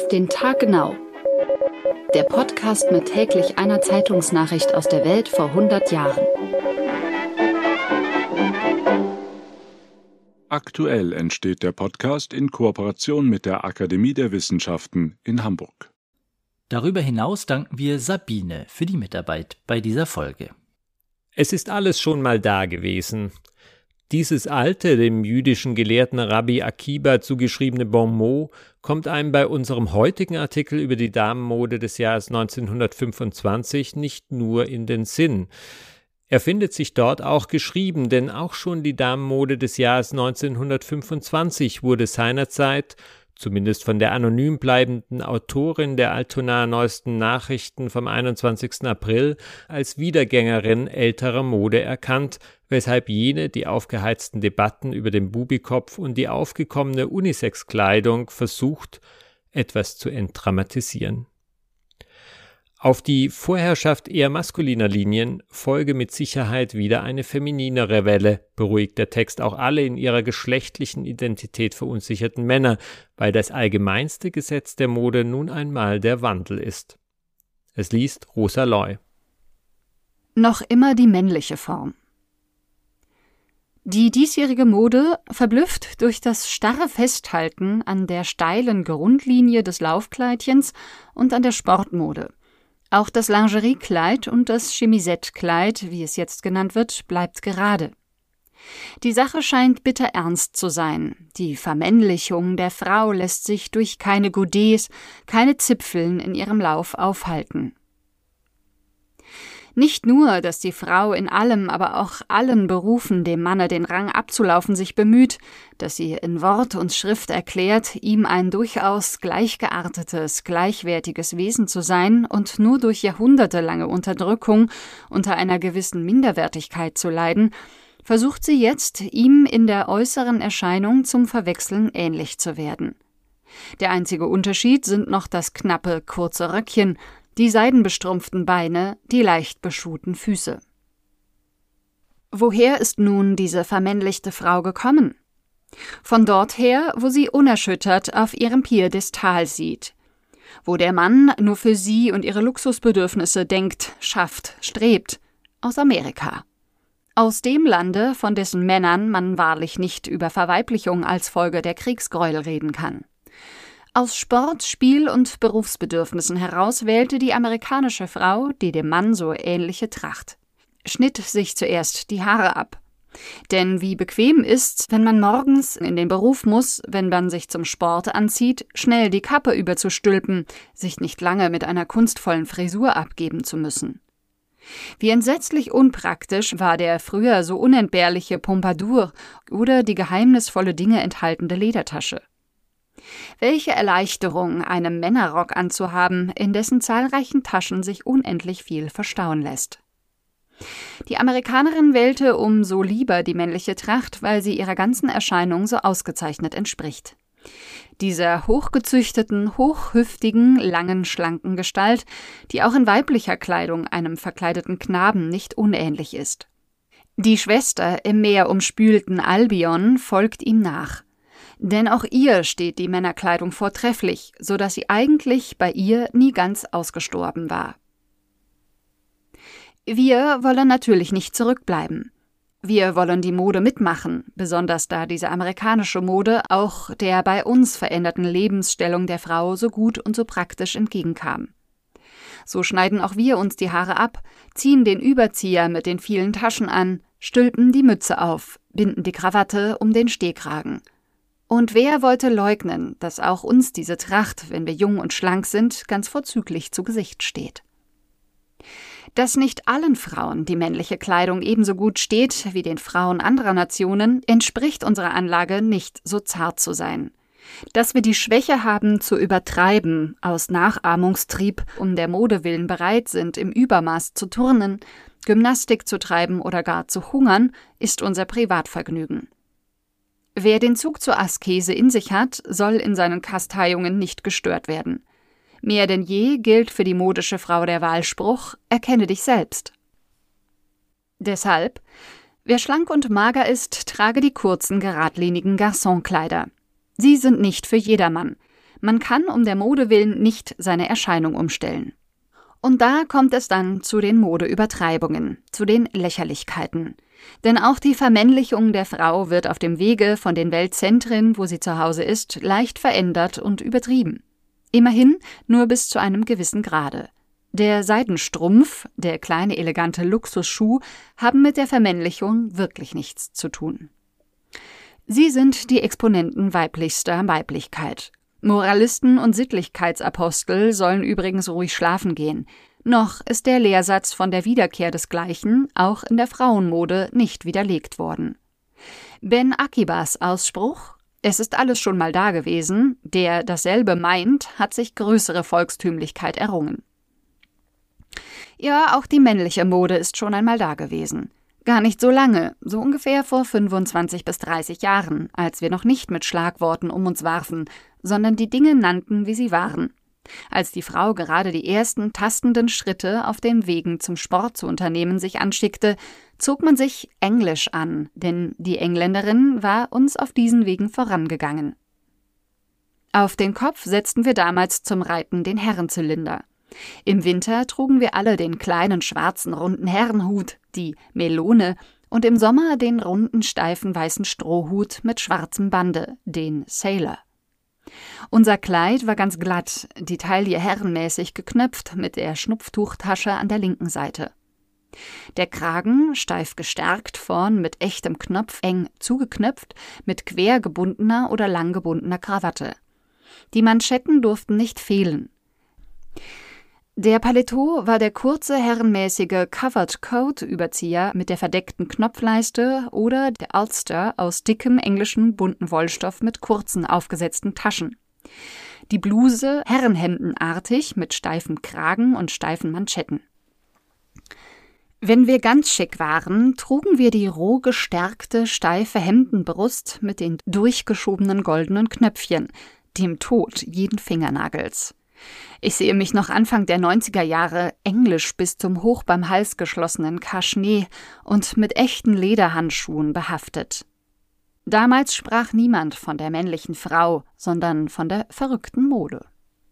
Auf den Tag genau. Der Podcast mit täglich einer Zeitungsnachricht aus der Welt vor 100 Jahren. Aktuell entsteht der Podcast in Kooperation mit der Akademie der Wissenschaften in Hamburg. Darüber hinaus danken wir Sabine für die Mitarbeit bei dieser Folge. Es ist alles schon mal da gewesen. Dieses alte, dem jüdischen Gelehrten Rabbi Akiba zugeschriebene Bon mot kommt einem bei unserem heutigen Artikel über die Damenmode des Jahres 1925 nicht nur in den Sinn. Er findet sich dort auch geschrieben, denn auch schon die Damenmode des Jahres 1925 wurde seinerzeit, zumindest von der anonym bleibenden Autorin der Altonaer Neuesten Nachrichten vom 21. April, als Wiedergängerin älterer Mode erkannt, weshalb jene die aufgeheizten Debatten über den Bubikopf und die aufgekommene Unisex-Kleidung versucht, etwas zu entdramatisieren. Auf die Vorherrschaft eher maskuliner Linien folge mit Sicherheit wieder eine femininere Welle, beruhigt der Text auch alle in ihrer geschlechtlichen Identität verunsicherten Männer, weil das allgemeinste Gesetz der Mode nun einmal der Wandel ist. Es liest Rosa Loy. Noch immer die männliche Form. Die diesjährige Mode verblüfft durch das starre Festhalten an der steilen Grundlinie des Laufkleidchens und an der Sportmode. Auch das Lingeriekleid und das Chemisettekleid, wie es jetzt genannt wird, bleibt gerade. Die Sache scheint bitter ernst zu sein. Die Vermännlichung der Frau lässt sich durch keine Godets, keine Zipfeln in ihrem Lauf aufhalten. Nicht nur, dass die Frau in allem, aber auch allen Berufen dem Manne den Rang abzulaufen sich bemüht, dass sie in Wort und Schrift erklärt, ihm ein durchaus gleichgeartetes, gleichwertiges Wesen zu sein und nur durch jahrhundertelange Unterdrückung unter einer gewissen Minderwertigkeit zu leiden, versucht sie jetzt, ihm in der äußeren Erscheinung zum Verwechseln ähnlich zu werden. Der einzige Unterschied sind noch das knappe, kurze Röckchen, die seidenbestrumpften Beine, die leicht beschuhten Füße. Woher ist nun diese vermännlichte Frau gekommen? Von dort her, wo sie unerschüttert auf ihrem Piedestal sieht. Wo der Mann nur für sie und ihre Luxusbedürfnisse denkt, schafft, strebt. Aus Amerika. Aus dem Lande, von dessen Männern man wahrlich nicht über Verweiblichung als Folge der Kriegsgräuel reden kann. Aus Sport, Spiel und Berufsbedürfnissen heraus wählte die amerikanische Frau die dem Mann so ähnliche Tracht. Schnitt sich zuerst die Haare ab. Denn wie bequem ist's, wenn man morgens in den Beruf muss, wenn man sich zum Sport anzieht, schnell die Kappe überzustülpen, sich nicht lange mit einer kunstvollen Frisur abgeben zu müssen. Wie entsetzlich unpraktisch war der früher so unentbehrliche Pompadour oder die geheimnisvolle Dinge enthaltende Ledertasche. Welche Erleichterung, einen Männerrock anzuhaben, in dessen zahlreichen Taschen sich unendlich viel verstauen lässt. Die Amerikanerin wählte umso lieber die männliche Tracht, weil sie ihrer ganzen Erscheinung so ausgezeichnet entspricht. Dieser hochgezüchteten, hochhüftigen, langen, schlanken Gestalt, die auch in weiblicher Kleidung einem verkleideten Knaben nicht unähnlich ist. Die Schwester im meerumspülten Albion folgt ihm nach. Denn auch ihr steht die Männerkleidung vortrefflich, so dass sie eigentlich bei ihr nie ganz ausgestorben war. Wir wollen natürlich nicht zurückbleiben. Wir wollen die Mode mitmachen, besonders da diese amerikanische Mode auch der bei uns veränderten Lebensstellung der Frau so gut und so praktisch entgegenkam. So schneiden auch wir uns die Haare ab, ziehen den Überzieher mit den vielen Taschen an, stülpen die Mütze auf, binden die Krawatte um den Stehkragen. Und wer wollte leugnen, dass auch uns diese Tracht, wenn wir jung und schlank sind, ganz vorzüglich zu Gesicht steht? Dass nicht allen Frauen die männliche Kleidung ebenso gut steht wie den Frauen anderer Nationen, entspricht unserer Anlage, nicht so zart zu sein. Dass wir die Schwäche haben, zu übertreiben, aus Nachahmungstrieb um der Mode willen bereit sind, im Übermaß zu turnen, Gymnastik zu treiben oder gar zu hungern, ist unser Privatvergnügen. Wer den Zug zur Askese in sich hat, soll in seinen Kasteiungen nicht gestört werden. Mehr denn je gilt für die modische Frau der Wahlspruch: Erkenne dich selbst. Deshalb, wer schlank und mager ist, trage die kurzen, geradlinigen Garçonkleider. Sie sind nicht für jedermann. Man kann um der Mode willen nicht seine Erscheinung umstellen. Und da kommt es dann zu den Modeübertreibungen, zu den Lächerlichkeiten. Denn auch die Vermännlichung der Frau wird auf dem Wege von den Weltzentren, wo sie zu Hause ist, leicht verändert und übertrieben. Immerhin nur bis zu einem gewissen Grade. Der Seidenstrumpf, der kleine elegante Luxusschuh, haben mit der Vermännlichung wirklich nichts zu tun. Sie sind die Exponenten weiblichster Weiblichkeit. Moralisten und Sittlichkeitsapostel sollen übrigens ruhig schlafen gehen. Noch ist der Lehrsatz von der Wiederkehr desgleichen auch in der Frauenmode nicht widerlegt worden. Ben Akibas Ausspruch, es ist alles schon mal da gewesen, der dasselbe meint, hat sich größere Volkstümlichkeit errungen. Ja, auch die männliche Mode ist schon einmal da gewesen. Gar nicht so lange, so ungefähr vor 25 bis 30 Jahren, als wir noch nicht mit Schlagworten um uns warfen, sondern die Dinge nannten, wie sie waren. Als die Frau gerade die ersten tastenden Schritte auf den Wegen zum Sport zu unternehmen sich anschickte, zog man sich Englisch an, denn die Engländerin war uns auf diesen Wegen vorangegangen. Auf den Kopf setzten wir damals zum Reiten den Herrenzylinder. Im Winter trugen wir alle den kleinen schwarzen runden Herrenhut, die Melone, und im Sommer den runden steifen weißen Strohhut mit schwarzem Bande, den Sailor. Unser Kleid war ganz glatt, die Taille herrenmäßig geknöpft mit der Schnupftuchtasche an der linken Seite. Der Kragen, steif gestärkt, vorn mit echtem Knopf eng zugeknöpft, mit quer gebundener oder lang gebundener Krawatte. Die Manschetten durften nicht fehlen. Der Paletot war der kurze, herrenmäßige Covered-Coat-Überzieher mit der verdeckten Knopfleiste oder der Ulster aus dickem englischen bunten Wollstoff mit kurzen, aufgesetzten Taschen. Die Bluse herrenhemdenartig mit steifem Kragen und steifen Manschetten. Wenn wir ganz schick waren, trugen wir die roh gestärkte, steife Hemdenbrust mit den durchgeschobenen goldenen Knöpfchen, dem Tod jeden Fingernagels. Ich sehe mich noch Anfang der 90er Jahre englisch bis zum hoch beim Hals geschlossenen Kaschnee und mit echten Lederhandschuhen behaftet. Damals sprach niemand von der männlichen Frau, sondern von der verrückten Mode.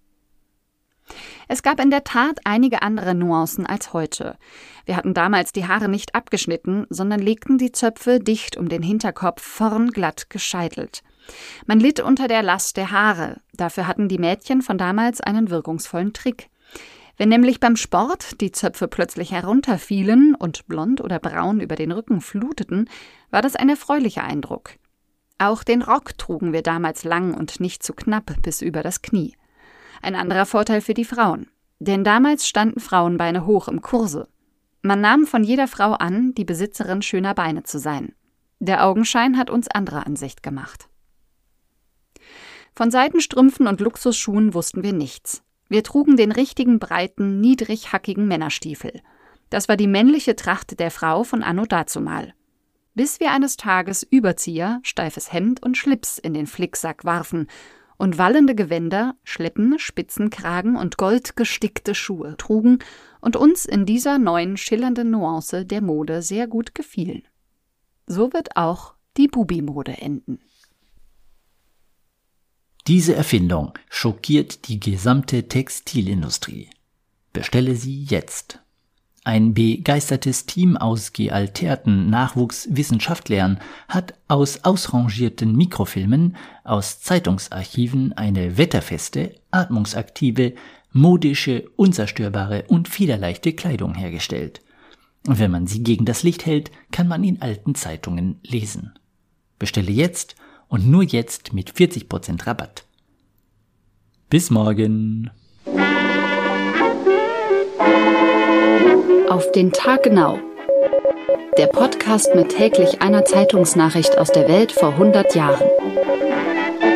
Es gab in der Tat einige andere Nuancen als heute. Wir hatten damals die Haare nicht abgeschnitten, sondern legten die Zöpfe dicht um den Hinterkopf, vorn glatt gescheitelt. Man litt unter der Last der Haare, dafür hatten die Mädchen von damals einen wirkungsvollen Trick. Wenn nämlich beim Sport die Zöpfe plötzlich herunterfielen und blond oder braun über den Rücken fluteten, war das ein erfreulicher Eindruck. Auch den Rock trugen wir damals lang und nicht zu knapp bis über das Knie. Ein anderer Vorteil für die Frauen, denn damals standen Frauenbeine hoch im Kurse. Man nahm von jeder Frau an, die Besitzerin schöner Beine zu sein. Der Augenschein hat uns anderer Ansicht gemacht. Von Seidenstrümpfen und Luxusschuhen wussten wir nichts. Wir trugen den richtigen, breiten, niedrighackigen Männerstiefel. Das war die männliche Tracht der Frau von anno dazumal. Bis wir eines Tages Überzieher, steifes Hemd und Schlips in den Flicksack warfen und wallende Gewänder, Schleppen, Spitzenkragen und goldgestickte Schuhe trugen und uns in dieser neuen, schillernden Nuance der Mode sehr gut gefielen. So wird auch die Bubi-Mode enden. Diese Erfindung schockiert die gesamte Textilindustrie. Bestelle sie jetzt. Ein begeistertes Team aus gealterten Nachwuchswissenschaftlern hat aus ausrangierten Mikrofilmen aus Zeitungsarchiven eine wetterfeste, atmungsaktive, modische, unzerstörbare und federleichte Kleidung hergestellt. Und wenn man sie gegen das Licht hält, kann man in alten Zeitungen lesen. Bestelle jetzt und nur jetzt mit 40% Rabatt. Bis morgen. Auf den Tag genau. Der Podcast mit täglich einer Zeitungsnachricht aus der Welt vor 100 Jahren.